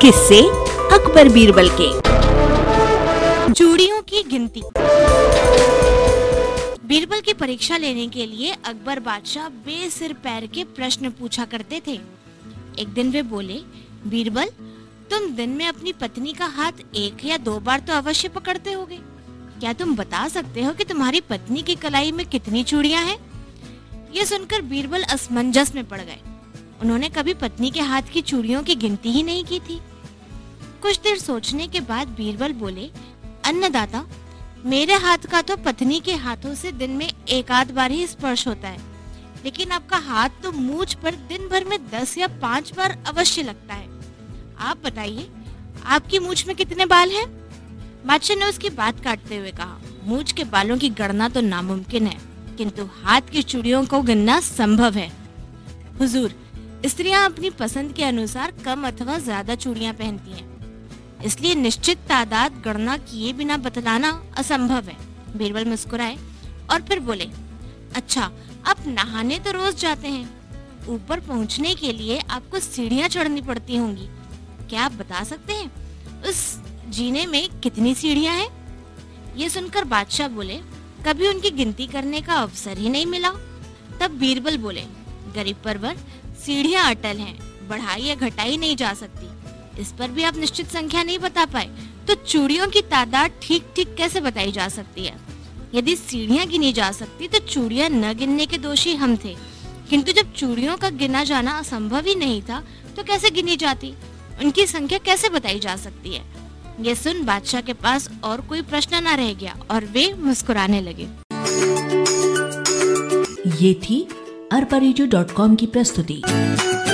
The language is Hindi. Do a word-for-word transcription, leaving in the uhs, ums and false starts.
किस्से अकबर बीरबल के। चूड़ियों की गिनती। बीरबल की परीक्षा लेने के लिए अकबर बादशाह बेसिर पैर के प्रश्न पूछा करते थे। एक दिन वे बोले, बीरबल, तुम दिन में अपनी पत्नी का हाथ एक या दो बार तो अवश्य पकड़ते होगे। क्या तुम बता सकते हो कि तुम्हारी पत्नी की कलाई में कितनी चूड़ियां हैं? ये सुनकर बीरबल असमंजस में पड़ गए। उन्होंने कभी पत्नी के हाथ की चूड़ियों की गिनती ही नहीं की थी। कुछ देर सोचने के बाद बीरबल बोले, अन्नदाता, मेरे हाथ का तो पत्नी के हाथों से दिन में एक आध बार ही स्पर्श होता है, लेकिन आपका हाथ तो मूंछ पर दिन भर में दस या पांच बार अवश्य लगता है। आप बताइए, आपकी मूंछ में कितने बाल हैं? बादशाह ने उसकी बात काटते हुए कहा, मूंछ के बालों की गणना तो नामुमकिन है, किंतु हाथ की चूड़ियों को गिनना संभव है। हुजूर, स्त्रियां अपनी पसंद के अनुसार कम अथवा ज्यादा चूड़ियां पहनती हैं, इसलिए निश्चित तादाद गणना किए बिना बतलाना असंभव है। बीरबल मुस्कुराए और फिर बोले, अच्छा, आप नहाने तो रोज जाते हैं, ऊपर पहुंचने के लिए आपको सीढ़ियां चढ़नी पड़ती होंगी। क्या आप बता सकते हैं उस जीने में कितनी सीढ़ियां हैं? ये सुनकर बादशाह बोले, कभी उनकी गिनती करने का अवसर ही नहीं मिला। तब बीरबल बोले, गरीब परवर, सीढ़ियां अटल हैं, बढ़ाई या घटाई नहीं जा सकती। इस पर भी आप निश्चित संख्या नहीं बता पाए, तो चूड़ियों की तादाद ठीक ठीक कैसे बताई जा सकती है? यदि सीढ़ियां गिनी जा सकती तो चूड़ियां न गिनने के दोषी हम थे, किंतु जब चूड़ियों का गिना जाना असंभव ही नहीं था तो कैसे गिनी जाती? उनकी संख्या कैसे बताई जा सकती है? ये सुन बादशाह के पास और कोई प्रश्न न रह गया और वे मुस्कुराने लगे। ये थी अरबा रेडियो डॉट कॉम की प्रस्तुति।